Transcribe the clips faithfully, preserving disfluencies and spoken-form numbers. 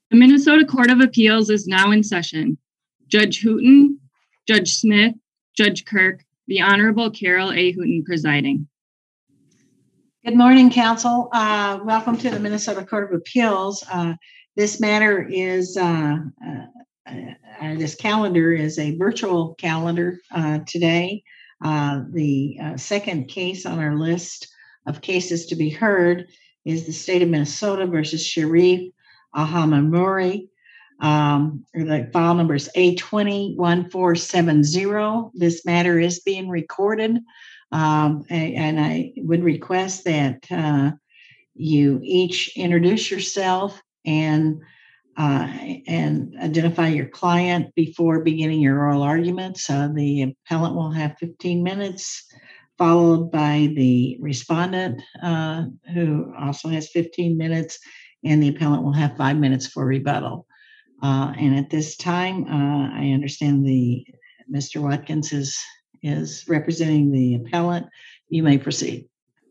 The Minnesota Court of Appeals is now in session. Judge Hooten, Judge Smith, Judge Kirk, the Honorable Carol A. Hooten presiding. Good morning, Council. Uh, welcome to the Minnesota Court of Appeals. Uh, this matter is, uh, uh, uh, this calendar is a virtual calendar uh, today. Uh, the uh, second case on our list of cases to be heard is the state of Minnesota versus Sharif Alhamari. Um, the file number is A twenty one four seven zero. This matter is being recorded. Um, and I would request that uh, you each introduce yourself and uh, and identify your client before beginning your oral arguments. Uh, the appellant will have fifteen minutes, followed by the respondent, uh, who also has fifteen minutes, and the appellant will have five minutes for rebuttal. Uh, and at this time, uh, I understand the Mister Watkins is is representing the appellant. You may proceed.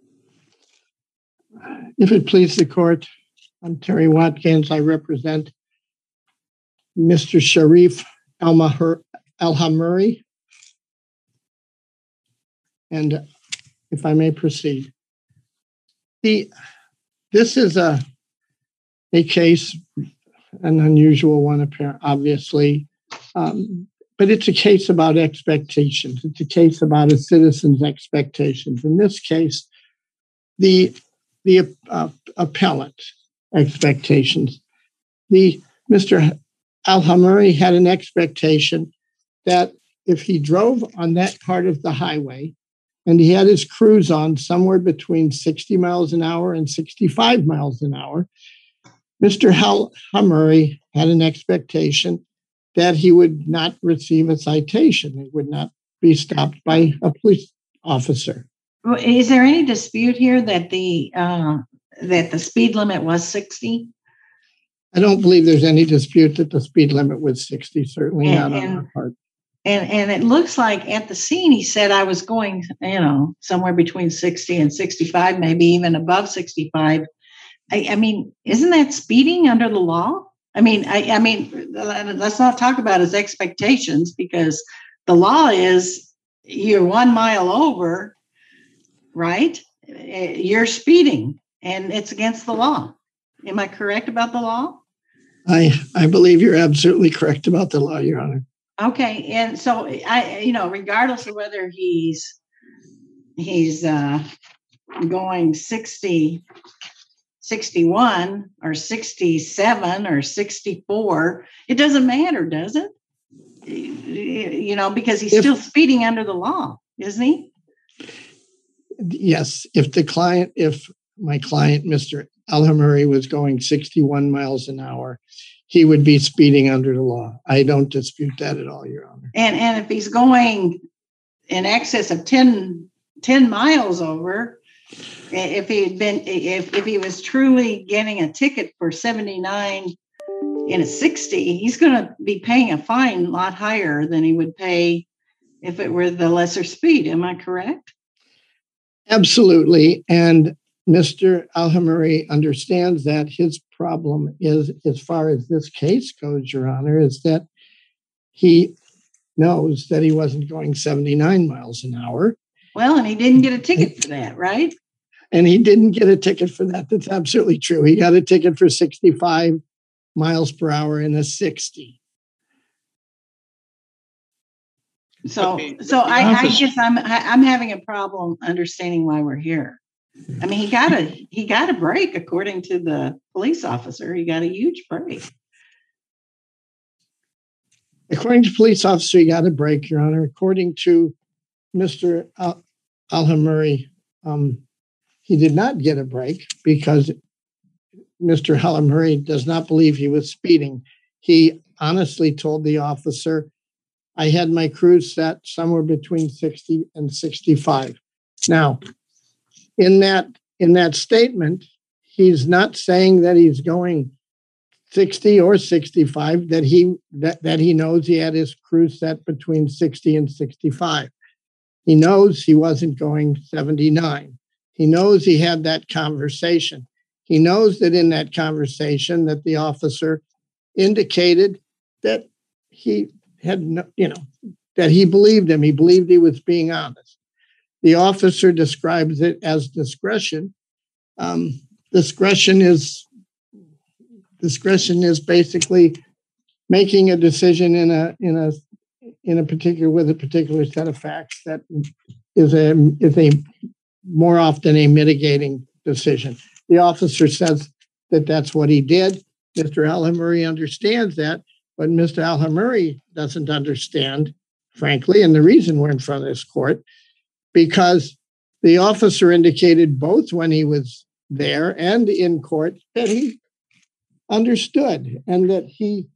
If it pleases the court, I'm Terry Watkins. I represent Mister Sharif Alhamari. And if I may proceed, the this is a a case, an unusual one, apparently, obviously. Um, But it's a case about expectations. It's a case about a citizen's expectations. In this case, the the uh, appellant expectations. The Mister Alhamari had an expectation that if he drove on that part of the highway and he had his cruise on somewhere between sixty miles an hour and sixty-five miles an hour, Mister Alhamari had an expectation that he would not receive a citation. He would not be stopped by a police officer. Is there any dispute here that the uh, that the speed limit was sixty? I don't believe there's any dispute that the speed limit was sixty, certainly and, not on and, our part. And, and it looks like at the scene, he said I was going, you know, somewhere between sixty and sixty-five, maybe even above sixty-five. I, I mean, isn't that speeding under the law? I mean, I, I mean, let's not talk about his expectations, because the law is you're one mile over, right? You're speeding, and it's against the law. Am I correct about the law? I I believe you're absolutely correct about the law, Your Honor. Okay, and so I, you know, regardless of whether he's he's uh, going sixty. sixty-one or sixty-seven or sixty-four, it doesn't matter, does it? You know, because he's if, still speeding under the law, isn't he? Yes. If the client, if my client, Mister Alhamari, was going sixty-one miles an hour, he would be speeding under the law. I don't dispute that at all, Your Honor. And and if he's going in excess of ten, ten miles over, if he had been, if, if he was truly getting a ticket for seventy-nine in a sixty, he's going to be paying a fine a lot higher than he would pay if it were the lesser speed. Am I correct? Absolutely. And Mister Alhamari understands that. His problem is, as far as this case goes, Your Honor, is that he knows that he wasn't going seventy-nine miles an hour. Well, and he didn't get a ticket for that, right? And he didn't get a ticket for that. That's absolutely true. He got a ticket for sixty-five miles per hour in a sixty. So, okay. so I, I guess I'm I'm having a problem understanding why we're here. I mean, he got a he got a break, according to the police officer. He got a huge break. According to police officer, he got a break, Your Honor. According to Mister Al- Alhamari, um, he did not get a break because Mister Alhamari does not believe he was speeding. He honestly told the officer, I had my cruise set somewhere between sixty and sixty-five. Now, in that in that statement, he's not saying that he's going sixty or sixty-five, that he that, that he knows he had his cruise set between sixty and sixty-five. He knows he wasn't going seventy-nine. He knows he had that conversation. He knows that in that conversation that the officer indicated that he had, no, you know, that he believed him. He believed he was being honest. The officer describes it as discretion. Um, discretion is discretion is basically making a decision in a in a in a particular with a particular set of facts that is a is a more often a mitigating decision. The officer says that that's what he did. Mister Al-Hamuri understands that, but Mister Al-Hamuri doesn't understand, frankly, and the reason we're in front of this court, because the officer indicated both when he was there and in court that he understood and that he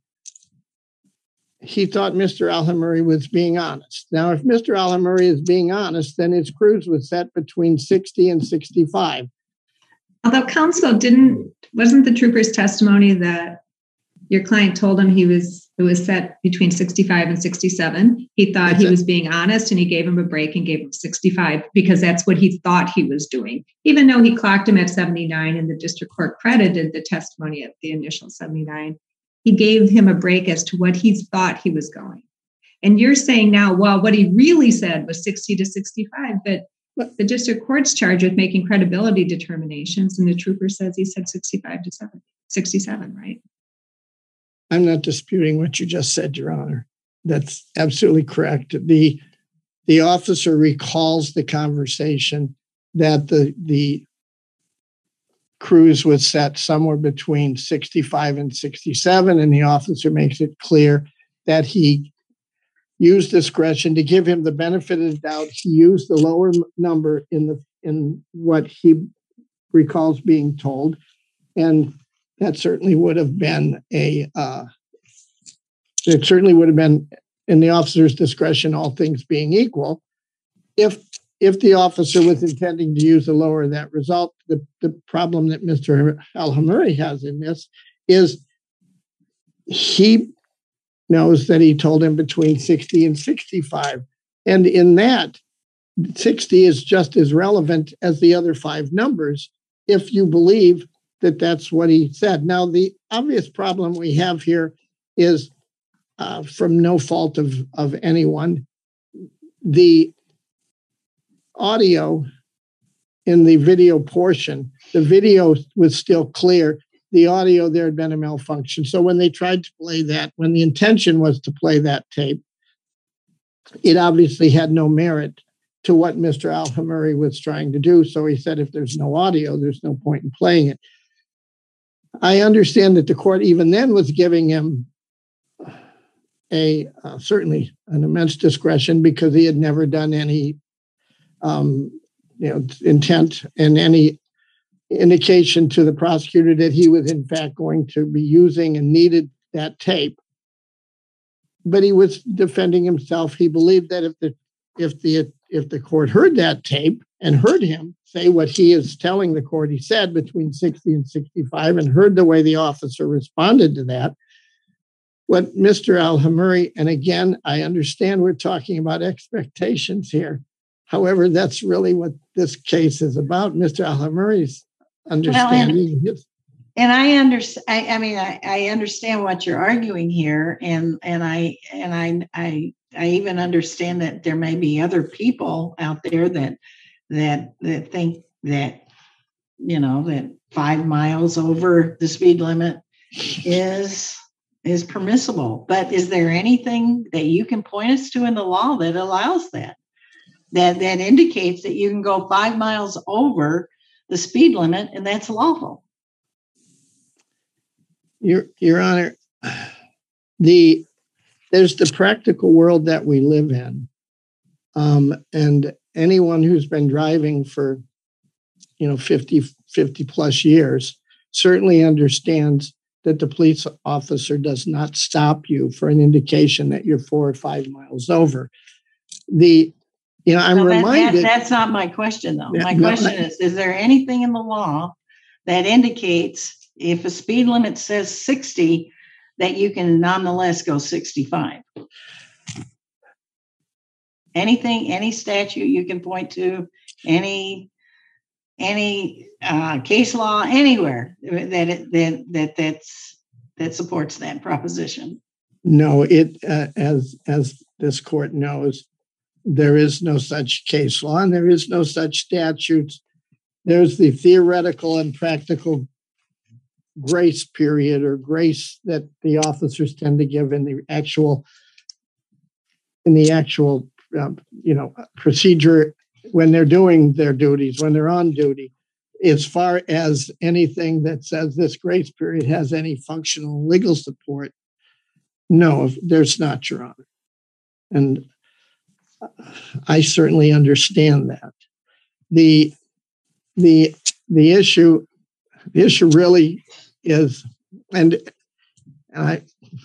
he thought Mister Al-Hamuri was being honest. Now, if Mister Al-Hamuri is being honest, then his cruise was set between sixty and sixty-five. Although counsel didn't, wasn't the trooper's testimony that your client told him he was, it was set between sixty-five and sixty-seven. He thought he was being honest and he gave him a break and gave him sixty-five because that's what he thought he was doing, even though he clocked him at seventy-nine and the district court credited the testimony at the initial seventy-nine. He gave him a break as to what he thought he was going. And you're saying now, well, what he really said was sixty to sixty-five, but the district court's charged with making credibility determinations, and the trooper says he said sixty-five to seventy, sixty-seven, right? I'm not disputing what you just said, Your Honor. That's absolutely correct. The, the officer recalls the conversation that the, the cruise was set somewhere between sixty-five and sixty-seven, and the officer makes it clear that he used discretion to give him the benefit of the doubt. He used the lower number in the in what he recalls being told, and that certainly would have been a uh, it certainly would have been in the officer's discretion, all things being equal. If if the officer was intending to use the lower that result, the, the problem that Mister Al-Hamuri has in this is he knows that he told him between sixty and sixty-five. And in that, sixty is just as relevant as the other five numbers if you believe that that's what he said. Now, the obvious problem we have here is uh, from no fault of, of anyone, the audio in the video portion, the video was still clear. The audio, there had been a malfunction. So when they tried to play that, when the intention was to play that tape, it obviously had no merit to what Mister Al-Hamuri was trying to do. So he said, if there's no audio, there's no point in playing it. I understand that the court even then was giving him a uh, certainly an immense discretion because he had never done any um, you know, intent and any indication to the prosecutor that he was in fact going to be using and needed that tape. But he was defending himself. He believed that if the if the if the court heard that tape and heard him say what he is telling the court he said between sixty and sixty-five and heard the way the officer responded to that, what Mister Al-Hamuri, and again, I understand we're talking about expectations here. However, that's really what this case is about. Mister Al-Hamuri's understanding. Well, and, and I understand. I, I mean, I, I understand what you're arguing here, and and I and I I I even understand that there may be other people out there that that that think that you know that five miles over the speed limit is is permissible. But is there anything that you can point us to in the law that allows that? That that indicates that you can go five miles over the speed limit and that's lawful. Your Your Honor, the there's the practical world that we live in, um, and anyone who's been driving for you know fifty, fifty plus years certainly understands that the police officer does not stop you for an indication that you're four or five miles over. The You know, I'm no, that, reminded. That, that's not my question, though. Yeah, my no, question I, is, is there anything in the law that indicates if a speed limit says sixty, that you can nonetheless go sixty-five? Anything, any statute you can point to, any any uh, case law anywhere that it, that that that's that supports that proposition. No, it uh, as as this court knows, there is no such case law and there is no such statutes. There's the theoretical and practical grace period or grace that the officers tend to give in the actual in the actual um, you know procedure when they're doing their duties, when they're on duty. As far as anything that says this grace period has any functional legal support, no, there's not, Your Honor. And I certainly understand that. The the the issue the issue really is, and I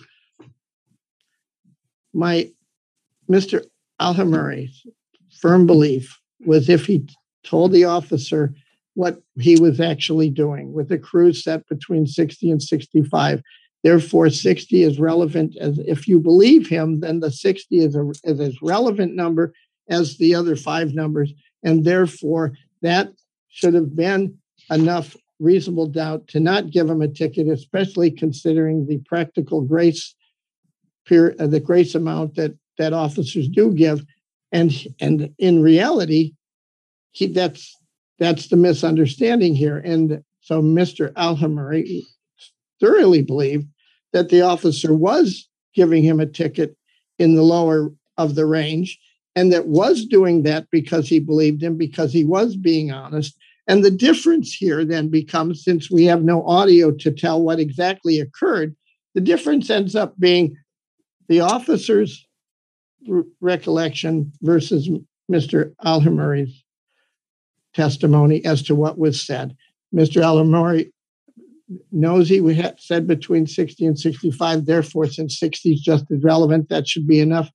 my Mister Alhamuri's firm belief was if he told the officer what he was actually doing with a cruise set between sixty and sixty-five. Therefore, sixty is relevant as if you believe him, then the sixty is, a, is as relevant number as the other five numbers. And therefore, that should have been enough reasonable doubt to not give him a ticket, especially considering the practical grace period, uh, the grace amount that, that officers do give. And, and in reality, he that's That's the misunderstanding here. And so Mister Alhamuri thoroughly believed that the officer was giving him a ticket in the lower of the range and that was doing that because he believed him, because he was being honest. And the difference here then becomes, since we have no audio to tell what exactly occurred, the difference ends up being the officer's re- recollection versus Mister Alhamuri's testimony as to what was said. Mister Alhamuri knows he had said between sixty and sixty-five. Therefore, since sixty is just as relevant, that should be enough.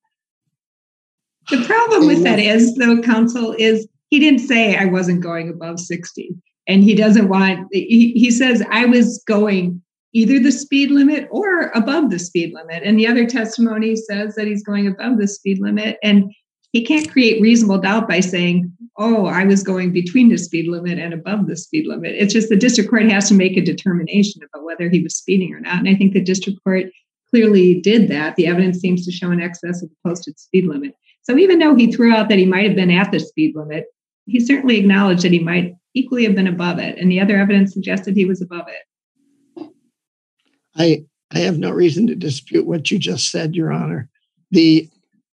The problem with that is, though, counsel, is he didn't say I wasn't going above sixty. And he doesn't want, he, he says I was going either the speed limit or above the speed limit. And the other testimony says that he's going above the speed limit. And he can't create reasonable doubt by saying, oh, I was going between the speed limit and above the speed limit. It's just the district court has to make a determination about whether he was speeding or not. And I think the district court clearly did that. The evidence seems to show an excess of the posted speed limit. So even though he threw out that he might have been at the speed limit, he certainly acknowledged that he might equally have been above it. And the other evidence suggested he was above it. I I have no reason to dispute what you just said, Your Honor. The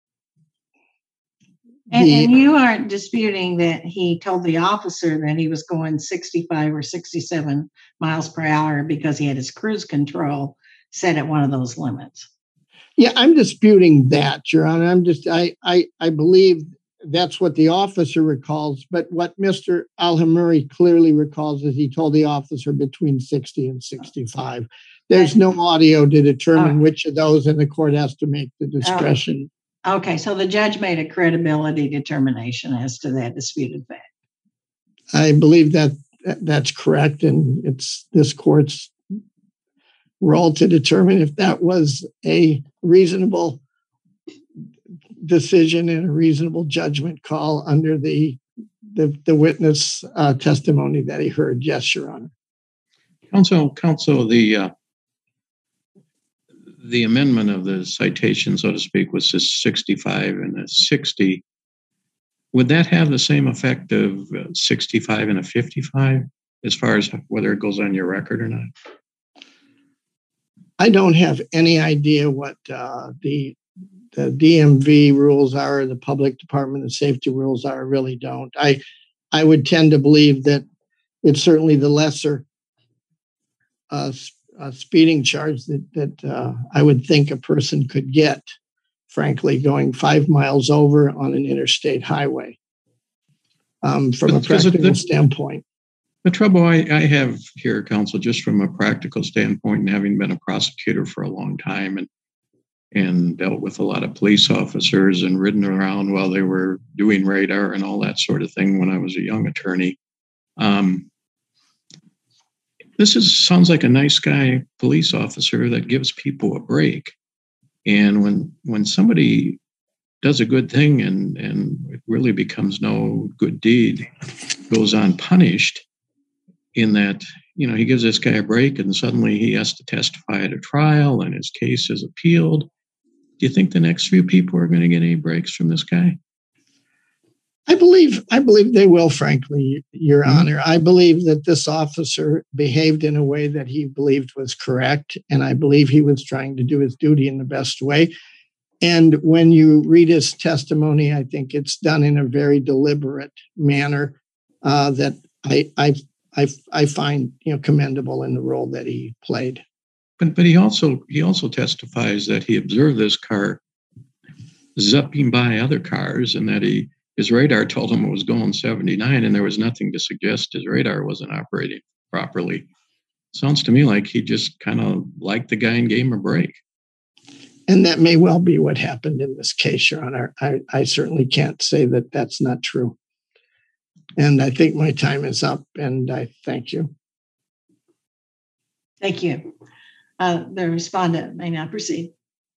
And, and you aren't disputing that he told the officer that he was going sixty-five or sixty-seven miles per hour because he had his cruise control set at one of those limits. Yeah, I'm disputing that, Your Honor. I'm just, I, I, I believe that's what the officer recalls. But what Mister Alhamuri clearly recalls is he told the officer between sixty and sixty-five. There's no audio to determine oh. which of those, and the court has to make the discretion. Oh. Okay, so the judge made a credibility determination as to that disputed fact. I believe that that's correct, and it's this court's role to determine if that was a reasonable decision and a reasonable judgment call under the the, the witness uh, testimony that he heard. Yes, Your Honor. Counsel, counsel, the uh, the amendment of the citation, so to speak, was just sixty-five and a sixty. Would that have the same effect of sixty-five and a fifty-five as far as whether it goes on your record or not? I don't have any idea what uh, the the D M V rules are, the Public Department of Safety rules are. I really don't. I I would tend to believe that it's certainly the lesser uh, uh, speeding charge that that uh, I would think a person could get, frankly, going five miles over on an interstate highway um, from a practical the, standpoint. The trouble I, I have here, counsel, just from a practical standpoint and having been a prosecutor for a long time and and dealt with a lot of police officers and ridden around while they were doing radar and all that sort of thing when I was a young attorney. Um, this is sounds like a nice guy police officer that gives people a break. And when when somebody does a good thing and, and it really becomes no good deed, goes unpunished, in that you know, he gives this guy a break and suddenly he has to testify at a trial and his case is appealed. Do you think the next few people are going to get any breaks from this guy? I believe I believe they will, frankly, Your mm-hmm. Honor. I believe that this officer behaved in a way that he believed was correct, and I believe he was trying to do his duty in the best way. And when you read his testimony, I think it's done in a very deliberate manner uh, that I, I I I find you know commendable in the role that he played. But but he also he also testifies that he observed this car zipping by other cars, and that he his radar told him it was going seventy-nine, and there was nothing to suggest his radar wasn't operating properly. Sounds to me like he just kind of liked the guy and gave him a break. And that may well be what happened in this case, Your Honor. I, I certainly can't say that that's not true. And I think my time is up, and I thank you. Thank you. Uh, the respondent may now proceed.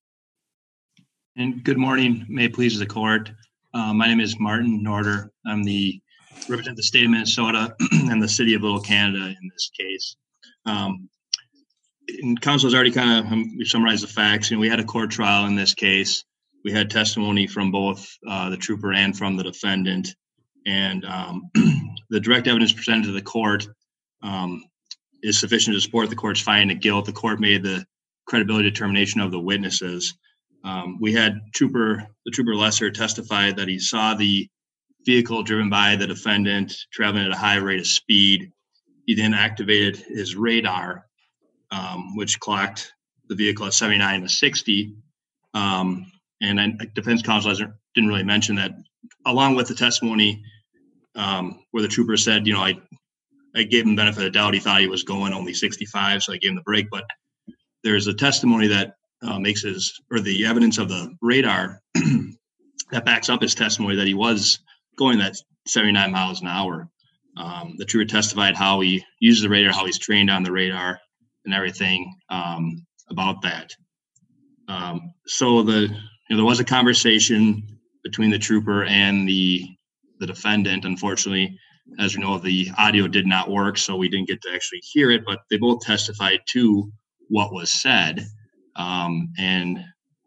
And good morning. May it please the court. Uh, my name is Martin Norder. I'm the represent the state of Minnesota and the city of Little Canada in this case. Um, and counsel has already kind of um, summarized the facts. You know, we had a court trial in this case. We had testimony from both uh, the trooper and from the defendant. And um, the direct evidence presented to the court um, is sufficient to support the court's finding of guilt. The court made the credibility determination of the witnesses. Um, we had trooper, the trooper Lesser testified that he saw the vehicle driven by the defendant traveling at a high rate of speed. He then activated his radar, um, which clocked the vehicle at seventy-nine to sixty. Um, and I, defense counsel didn't really mention that, along with the testimony um, where the trooper said, you know, I, I gave him the benefit of the doubt. He thought he was going only sixty-five, so I gave him the break. But there's a testimony that uh, makes his, or the evidence of the radar that backs up his testimony that he was going that seventy-nine miles an hour. Um, the trooper testified how he uses the radar, how he's trained on the radar, and everything um, about that. Um, so the you know, there was a conversation between the trooper and the the defendant. Unfortunately, as we know, the audio did not work, so we didn't get to actually hear it. But they both testified to what was said, um, and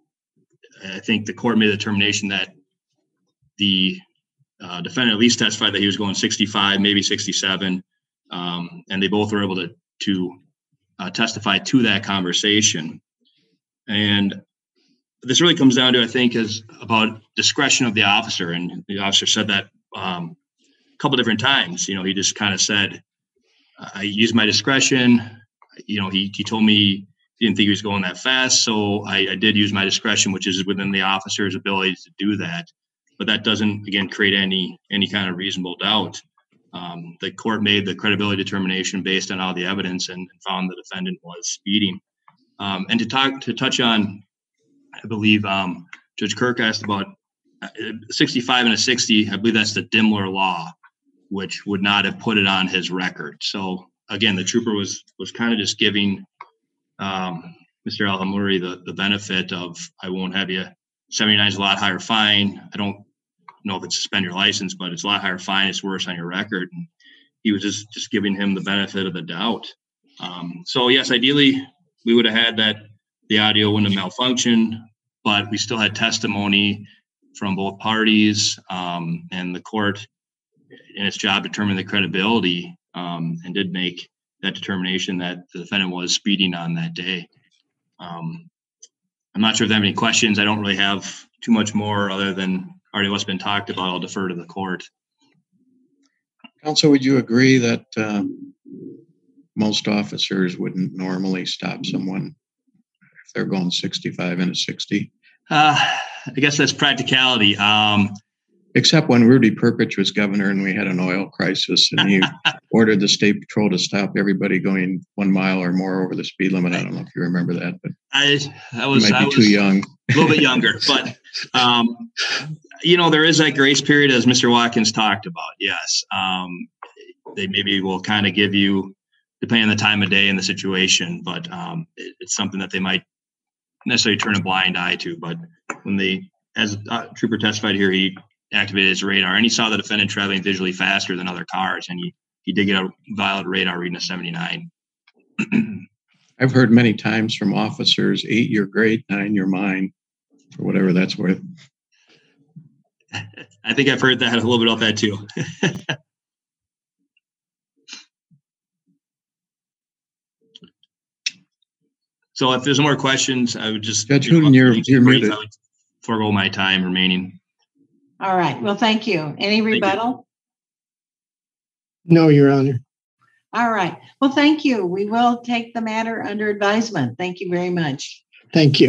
I think the court made a determination that the uh, defendant at least testified that he was going sixty-five, maybe sixty-seven, um, and they both were able to to uh, testify to that conversation. And this really comes down to, I think, is about discretion of the officer. And the officer said that um, a couple different times. You know, he just kind of said, I used my discretion. You know, he, he told me he didn't think he was going that fast. So I, I did use my discretion, which is within the officer's ability to do that. But that doesn't, again, create any any kind of reasonable doubt. Um, the court made the credibility determination based on all the evidence and, and found the defendant was speeding. Um, and to talk to touch on, I believe um, Judge Kirk asked about sixty-five and a sixty. I believe that's the Dimmler law, which would not have put it on his record. So again, the trooper was was kind of just giving um, Mister Alhamuri the the benefit of, I won't have you. seventy-nine is a lot higher fine. I don't know if it's suspend your license, but it's a lot higher fine. It's worse on your record. And he was just just giving him the benefit of the doubt. Um, so yes, ideally we would have had that the audio wouldn't have malfunctioned, but we still had testimony from both parties, um, and the court in its job determined the credibility um, and did make that determination that the defendant was speeding on that day. Um, I'm not sure if they have any questions. I don't really have too much more other than already what's been talked about. I'll defer to the court. Counsel, would you agree that um, most officers wouldn't normally stop someone if they're going sixty-five and a sixty? Uh, I guess that's practicality. Um, Except when Rudy Perpich was governor and we had an oil crisis and he ordered the state patrol to stop everybody going one mile or more over the speed limit. I don't know if you remember that, but I, I was, you might be I was too young. A little bit younger, but um, you know, there is that grace period as Mister Watkins talked about. Yes. Um, they maybe will kind of give you, depending on the time of day and the situation, but um, it, it's something that they might necessarily turn a blind eye to. But when they, as uh, Trooper testified here, he activated his radar and he saw the defendant traveling visually faster than other cars, and he he did get a violent radar reading of seventy-nine. I've heard many times from officers, eight, you're great, nine, you're mine, for whatever that's worth. I think I've heard that a little bit of that too. So if there's no more questions, I would just Judge you know, Hooten, you're, you're muted. I would forego my time remaining. All right. Well, thank you. Any rebuttal? No, Your Honor. All right. Well, thank you. We will take the matter under advisement. Thank you very much. Thank you.